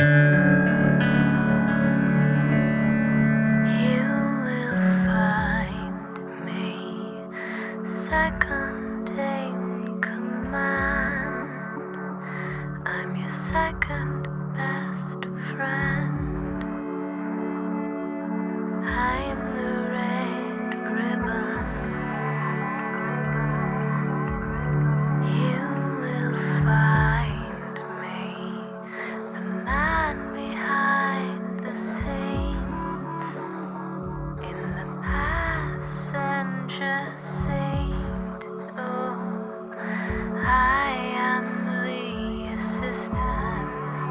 Second in command. I'm your second best friend. I'm the red ribbon. You will find me, the man behind the scenes, in the passenger seat. Oh, I am the assistant.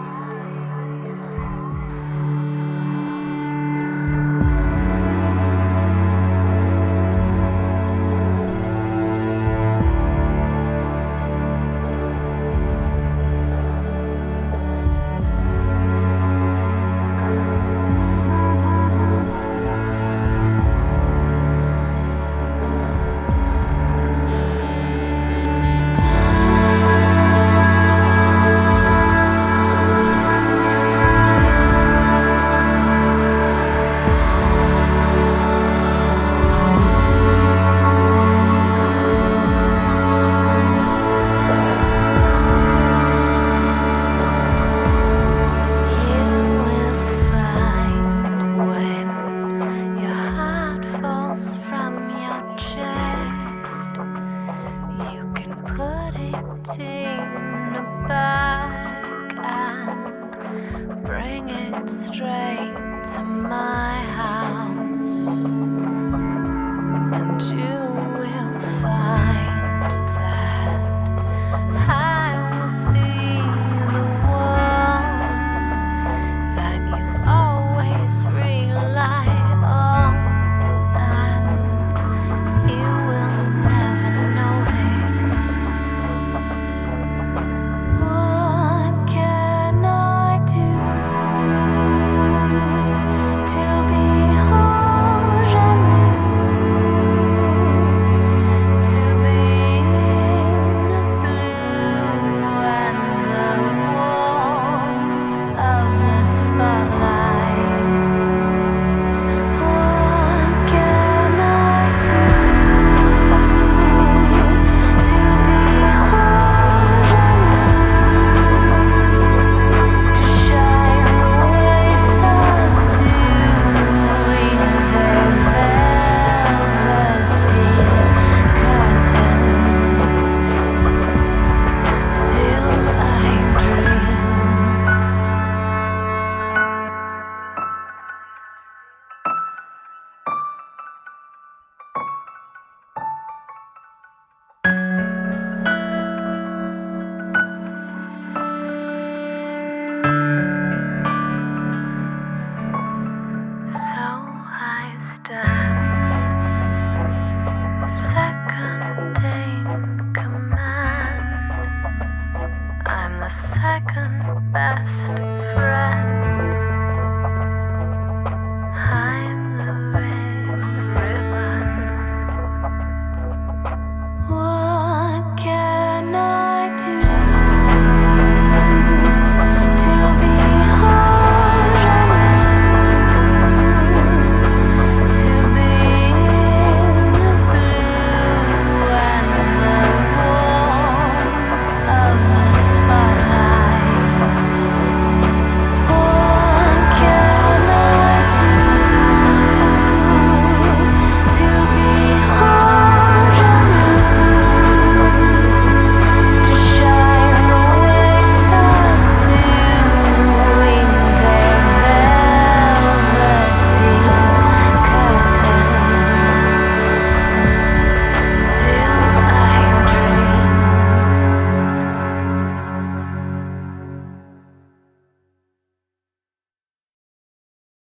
In a bag and bring it straight to my house, and you will find that I will be the one that you always rely on, and you will never notice. What can I do to be ingenue, to be in the blue and the warmth of the spotlight? What can I do to be to shine the way stars do in their velvety curtains? Still I dream. So I stand, second in command. I'm the second best friend.